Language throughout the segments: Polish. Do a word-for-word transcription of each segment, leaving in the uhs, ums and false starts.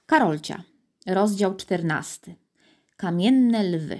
Karolcia, rozdział czternasty. Kamienne lwy.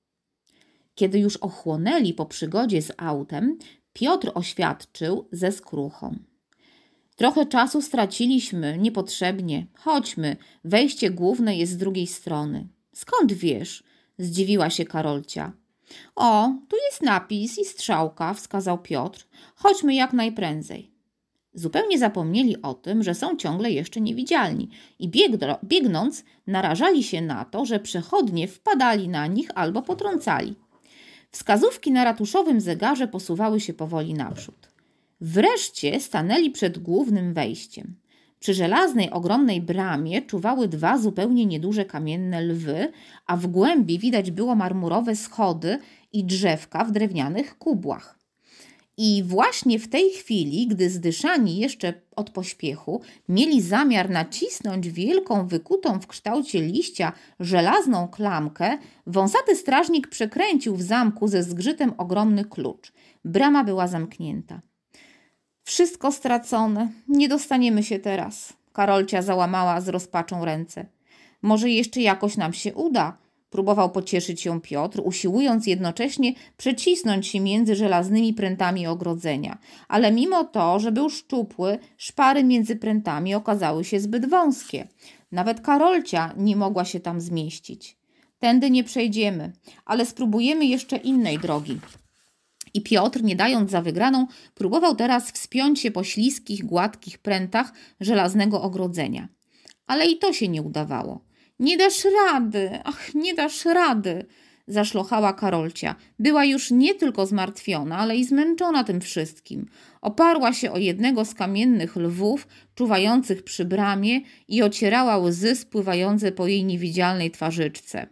Kiedy już ochłonęli po przygodzie z autem, Piotr oświadczył ze skruchą. Trochę czasu straciliśmy, niepotrzebnie. Chodźmy, wejście główne jest z drugiej strony. Skąd wiesz? Zdziwiła się Karolcia. O, tu jest napis i strzałka, wskazał Piotr. Chodźmy jak najprędzej. Zupełnie zapomnieli o tym, że są ciągle jeszcze niewidzialni i biegno, biegnąc narażali się na to, że przechodnie wpadali na nich albo potrącali. Wskazówki na ratuszowym zegarze posuwały się powoli naprzód. Wreszcie stanęli przed głównym wejściem. Przy żelaznej, ogromnej bramie czuwały dwa zupełnie nieduże kamienne lwy, a w głębi widać było marmurowe schody i drzewka w drewnianych kubłach. I właśnie w tej chwili, gdy zdyszani jeszcze od pośpiechu, mieli zamiar nacisnąć wielką, wykutą w kształcie liścia żelazną klamkę, wąsaty strażnik przekręcił w zamku ze zgrzytem ogromny klucz. Brama była zamknięta. Wszystko stracone. Nie dostaniemy się teraz. Karolcia załamała z rozpaczą ręce. Może jeszcze jakoś nam się uda. Próbował pocieszyć ją Piotr, usiłując jednocześnie przecisnąć się między żelaznymi prętami ogrodzenia. Ale mimo to, że był szczupły, szpary między prętami okazały się zbyt wąskie. Nawet Karolcia nie mogła się tam zmieścić. Tędy nie przejdziemy, ale spróbujemy jeszcze innej drogi. I Piotr, nie dając za wygraną, próbował teraz wspiąć się po śliskich, gładkich prętach żelaznego ogrodzenia. Ale i to się nie udawało. Nie dasz rady, ach, nie dasz rady, zaszlochała Karolcia. Była już nie tylko zmartwiona, ale i zmęczona tym wszystkim. Oparła się o jednego z kamiennych lwów czuwających przy bramie i ocierała łzy spływające po jej niewidzialnej twarzyczce.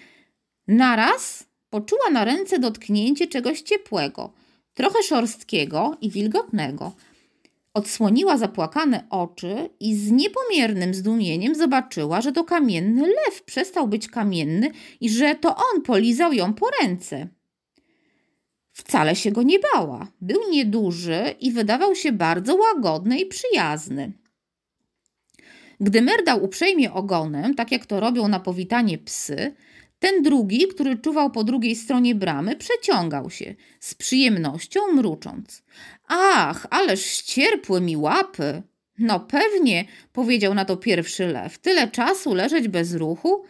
Naraz poczuła na ręce dotknięcie czegoś ciepłego, trochę szorstkiego i wilgotnego. Odsłoniła zapłakane oczy i z niepomiernym zdumieniem zobaczyła, że to kamienny lew przestał być kamienny i że to on polizał ją po ręce. Wcale się go nie bała. Był nieduży i wydawał się bardzo łagodny i przyjazny. Gdy merdał uprzejmie ogonem, tak jak to robią na powitanie psy, ten drugi, który czuwał po drugiej stronie bramy, przeciągał się, z przyjemnością mrucząc. Ach, ależ ścierpły mi łapy. No pewnie, powiedział na to pierwszy lew, tyle czasu leżeć bez ruchu.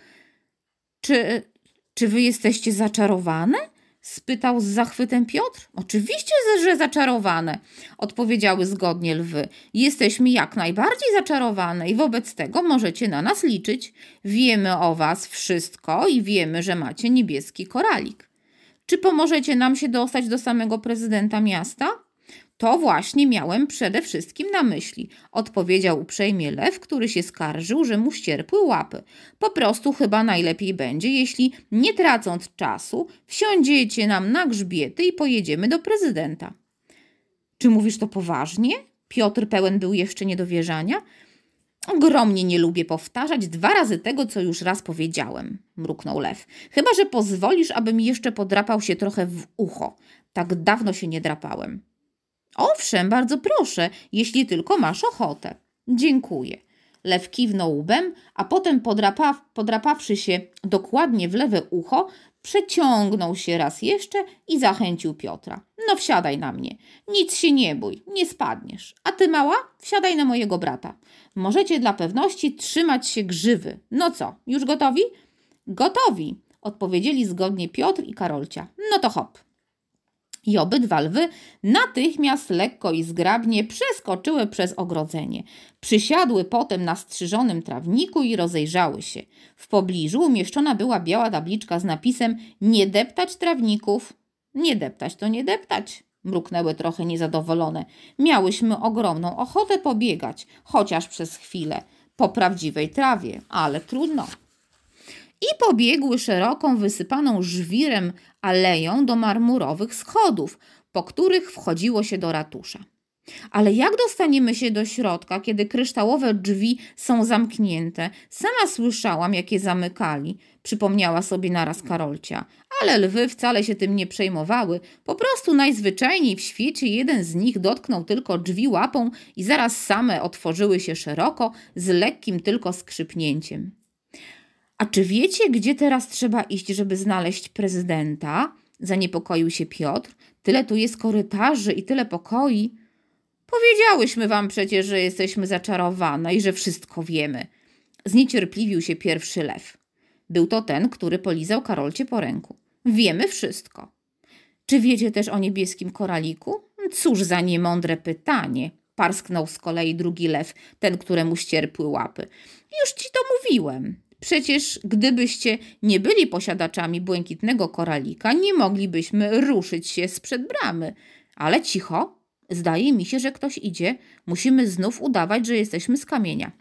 Czy, czy wy jesteście zaczarowane? Spytał z zachwytem Piotr. Oczywiście, że zaczarowane, odpowiedziały zgodnie lwy. Jesteśmy jak najbardziej zaczarowane i wobec tego możecie na nas liczyć. Wiemy o was wszystko i wiemy, że macie niebieski koralik. Czy pomożecie nam się dostać do samego prezydenta miasta? To właśnie miałem przede wszystkim na myśli, odpowiedział uprzejmie lew, który się skarżył, że mu ścierpły łapy. Po prostu chyba najlepiej będzie, jeśli nie tracąc czasu, wsiądziecie nam na grzbiety i pojedziemy do prezydenta. Czy mówisz to poważnie? Piotr pełen był jeszcze niedowierzania. Ogromnie nie lubię powtarzać dwa razy tego, co już raz powiedziałem, mruknął lew. Chyba że pozwolisz, abym jeszcze podrapał się trochę w ucho. Tak dawno się nie drapałem. Owszem, bardzo proszę, jeśli tylko masz ochotę. Dziękuję. Lew kiwnął łbem, a potem podrapa, podrapawszy się dokładnie w lewe ucho, przeciągnął się raz jeszcze i zachęcił Piotra. No wsiadaj na mnie. Nic się nie bój, nie spadniesz. A ty, mała, wsiadaj na mojego brata. Możecie dla pewności trzymać się grzywy. No co, już gotowi? Gotowi, odpowiedzieli zgodnie Piotr i Karolcia. No to hop. I obydwa lwy natychmiast lekko i zgrabnie przeskoczyły przez ogrodzenie. Przysiadły potem na strzyżonym trawniku i rozejrzały się. W pobliżu umieszczona była biała tabliczka z napisem „Nie deptać trawników”. Nie deptać to nie deptać, mruknęły trochę niezadowolone. Miałyśmy ogromną ochotę pobiegać, chociaż przez chwilę, po prawdziwej trawie, ale trudno. I pobiegły szeroką, wysypaną żwirem aleją do marmurowych schodów, po których wchodziło się do ratusza. Ale jak dostaniemy się do środka, kiedy kryształowe drzwi są zamknięte? Sama słyszałam, jak je zamykali, przypomniała sobie naraz Karolcia. Ale lwy wcale się tym nie przejmowały. Po prostu najzwyczajniej w świecie jeden z nich dotknął tylko drzwi łapą i zaraz same otworzyły się szeroko, z lekkim tylko skrzypnięciem. A czy wiecie, gdzie teraz trzeba iść, żeby znaleźć prezydenta? Zaniepokoił się Piotr. Tyle tu jest korytarzy i tyle pokoi. Powiedziałyśmy wam przecież, że jesteśmy zaczarowane i że wszystko wiemy. Zniecierpliwił się pierwszy lew. Był to ten, który polizał Karolcie po ręku. Wiemy wszystko. Czy wiecie też o niebieskim koraliku? Cóż za niemądre pytanie, parsknął z kolei drugi lew, ten, któremu ścierpły łapy. Już ci to mówiłem. Przecież gdybyście nie byli posiadaczami błękitnego koralika, nie moglibyśmy ruszyć się sprzed bramy. Ale cicho. Zdaje mi się, że ktoś idzie. Musimy znów udawać, że jesteśmy z kamienia.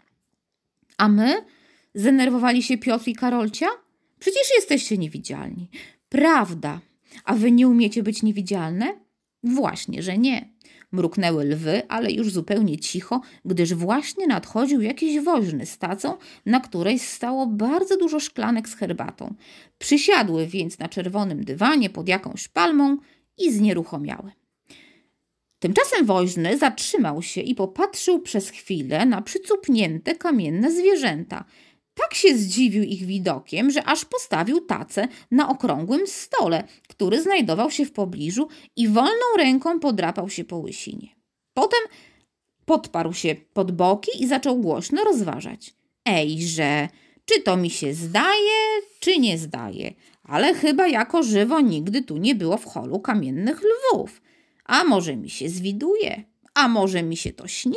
A my? Zdenerwowali się Piotr i Karolcia? Przecież jesteście niewidzialni. Prawda. A wy nie umiecie być niewidzialne? Właśnie, że nie. Mruknęły lwy, ale już zupełnie cicho, gdyż właśnie nadchodził jakiś woźny z tacą, na której stało bardzo dużo szklanek z herbatą. Przysiadły więc na czerwonym dywanie pod jakąś palmą i znieruchomiały. Tymczasem woźny zatrzymał się i popatrzył przez chwilę na przycupnięte kamienne zwierzęta. Tak się zdziwił ich widokiem, że aż postawił tacę na okrągłym stole, który znajdował się w pobliżu i wolną ręką podrapał się po łysinie. Potem podparł się pod boki i zaczął głośno rozważać. Ejże, czy to mi się zdaje, czy nie zdaje? Ale chyba jako żywo nigdy tu nie było w holu kamiennych lwów. A może mi się zwiduje? A może mi się to śni?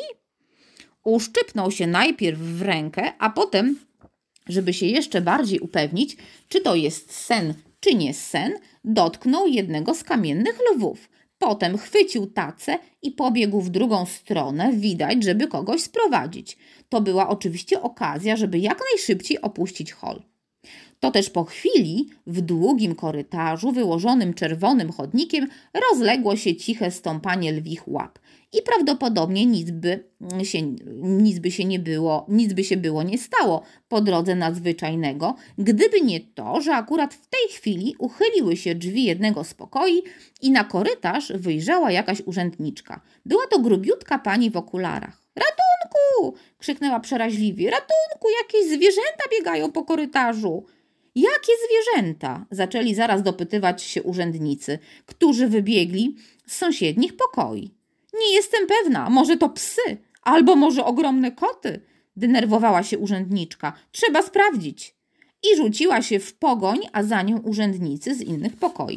Uszczypnął się najpierw w rękę, a potem, żeby się jeszcze bardziej upewnić, czy to jest sen, czy nie sen, dotknął jednego z kamiennych lwów. Potem chwycił tacę i pobiegł w drugą stronę, widać, żeby kogoś sprowadzić. To była oczywiście okazja, żeby jak najszybciej opuścić hol. To też po chwili w długim korytarzu wyłożonym czerwonym chodnikiem rozległo się ciche stąpanie lwich łap i prawdopodobnie nic by się, nic by się nie było, nic by się było nie stało po drodze nadzwyczajnego, gdyby nie to, że akurat w tej chwili uchyliły się drzwi jednego z pokoi i na korytarz wyjrzała jakaś urzędniczka. Była to grubiutka pani w okularach. Ratunku! Krzyknęła przeraźliwie. Ratunku! Jakieś zwierzęta biegają po korytarzu. Jakie zwierzęta? Zaczęli zaraz dopytywać się urzędnicy, którzy wybiegli z sąsiednich pokoi. Nie jestem pewna, może to psy, albo może ogromne koty, denerwowała się urzędniczka. Trzeba sprawdzić. I rzuciła się w pogoń, a za nią urzędnicy z innych pokoi.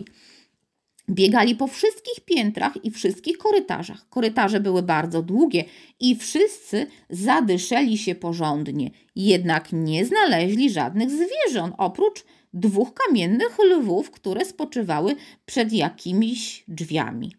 Biegali po wszystkich piętrach i wszystkich korytarzach. Korytarze były bardzo długie i wszyscy zadyszeli się porządnie. Jednak nie znaleźli żadnych zwierząt, oprócz dwóch kamiennych lwów, które spoczywały przed jakimiś drzwiami.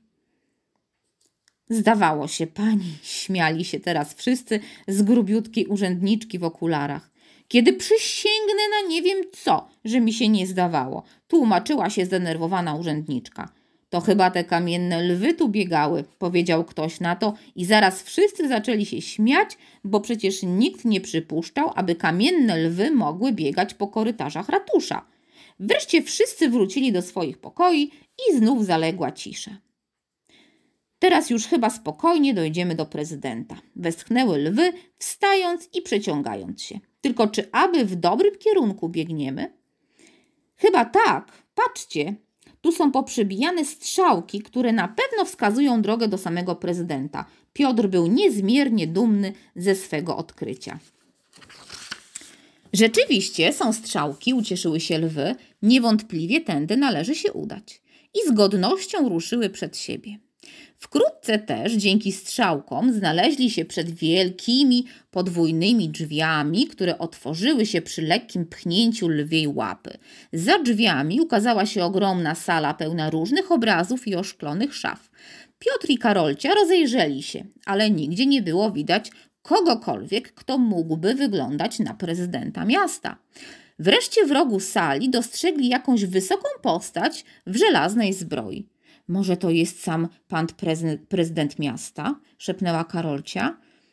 Zdawało się pani, śmiali się teraz wszyscy z grubiutkiej urzędniczki w okularach. Kiedy przysięgnę na nie wiem co, że mi się nie zdawało, tłumaczyła się zdenerwowana urzędniczka. To chyba te kamienne lwy tu biegały, powiedział ktoś na to i zaraz wszyscy zaczęli się śmiać, bo przecież nikt nie przypuszczał, aby kamienne lwy mogły biegać po korytarzach ratusza. Wreszcie wszyscy wrócili do swoich pokoi i znów zaległa cisza. Teraz już chyba spokojnie dojdziemy do prezydenta. Westchnęły lwy, wstając i przeciągając się. Tylko czy aby w dobrym kierunku biegniemy? Chyba tak. Patrzcie, tu są poprzybijane strzałki, które na pewno wskazują drogę do samego prezydenta. Piotr był niezmiernie dumny ze swego odkrycia. Rzeczywiście są strzałki, ucieszyły się lwy. Niewątpliwie tędy należy się udać. I z godnością ruszyły przed siebie. Wkrótce też dzięki strzałkom znaleźli się przed wielkimi podwójnymi drzwiami, które otworzyły się przy lekkim pchnięciu lwiej łapy. Za drzwiami ukazała się ogromna sala pełna różnych obrazów i oszklonych szaf. Piotr i Karolcia rozejrzeli się, ale nigdzie nie było widać kogokolwiek, kto mógłby wyglądać na prezydenta miasta. Wreszcie w rogu sali dostrzegli jakąś wysoką postać w żelaznej zbroi. Może to jest sam pan prezy- prezydent miasta? Szepnęła Karolcia.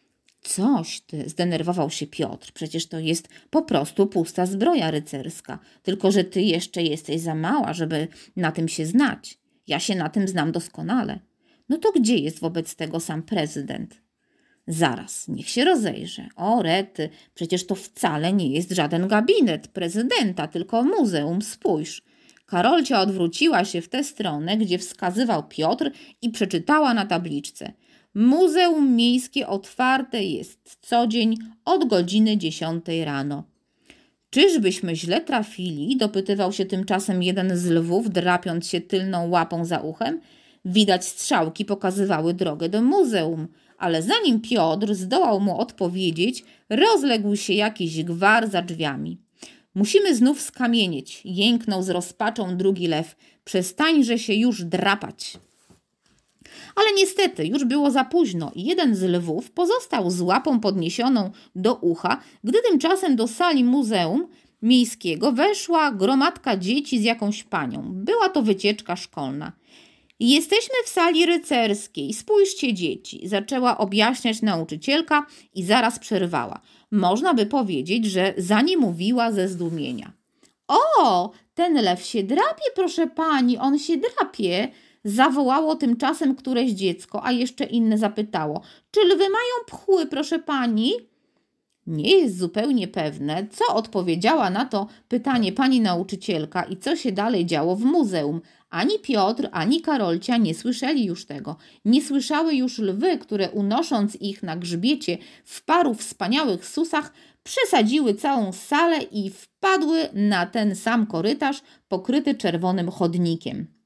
Coś ty, zdenerwował się Piotr. Przecież to jest po prostu pusta zbroja rycerska. Tylko że ty jeszcze jesteś za mała, żeby na tym się znać. Ja się na tym znam doskonale. No to gdzie jest wobec tego sam prezydent? Zaraz, niech się rozejrzę. O rety, przecież to wcale nie jest żaden gabinet prezydenta, tylko muzeum, spójrz. Karolcia odwróciła się w tę stronę, gdzie wskazywał Piotr i przeczytała na tabliczce. Muzeum Miejskie otwarte jest co dzień od godziny dziesiątej rano. Czyżbyśmy źle trafili? Dopytywał się tymczasem jeden z lwów, drapiąc się tylną łapą za uchem. Widać strzałki pokazywały drogę do muzeum, ale zanim Piotr zdołał mu odpowiedzieć, rozległ się jakiś gwar za drzwiami. Musimy znów skamienieć, jęknął z rozpaczą drugi lew. Przestańże się już drapać. Ale niestety już było za późno i jeden z lwów pozostał z łapą podniesioną do ucha, gdy tymczasem do sali muzeum miejskiego weszła gromadka dzieci z jakąś panią. Była to wycieczka szkolna. Jesteśmy w sali rycerskiej. Spójrzcie, dzieci, zaczęła objaśniać nauczycielka i zaraz przerwała. Można by powiedzieć, że za nie mówiła ze zdumienia. O, ten lew się drapie, proszę pani, on się drapie. Zawołało tymczasem któreś dziecko, a jeszcze inne zapytało. Czy lwy mają pchły, proszę pani? Nie jest zupełnie pewne, co odpowiedziała na to pytanie pani nauczycielka i co się dalej działo w muzeum. Ani Piotr, ani Karolcia nie słyszeli już tego. Nie słyszały już lwy, które unosząc ich na grzbiecie w paru wspaniałych susach, przesadziły całą salę i wpadły na ten sam korytarz pokryty czerwonym chodnikiem.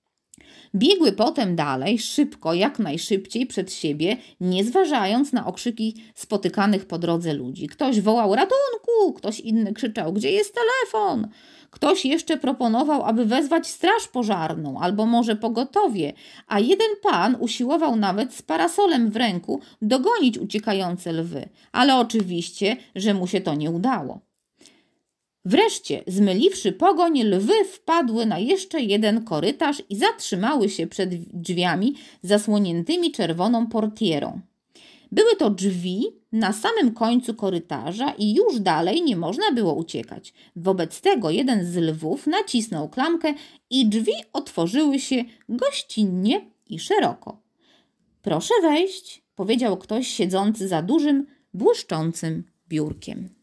Biegły potem dalej, szybko, jak najszybciej przed siebie, nie zważając na okrzyki spotykanych po drodze ludzi. Ktoś wołał ratunku, ktoś inny krzyczał, gdzie jest telefon? Ktoś jeszcze proponował, aby wezwać straż pożarną albo może pogotowie, a jeden pan usiłował nawet z parasolem w ręku dogonić uciekające lwy, ale oczywiście, że mu się to nie udało. Wreszcie, zmyliwszy pogoń, lwy wpadły na jeszcze jeden korytarz i zatrzymały się przed drzwiami zasłoniętymi czerwoną portierą. Były to drzwi na samym końcu korytarza i już dalej nie można było uciekać. Wobec tego jeden z lwów nacisnął klamkę i drzwi otworzyły się gościnnie i szeroko. Proszę wejść, powiedział ktoś siedzący za dużym, błyszczącym biurkiem.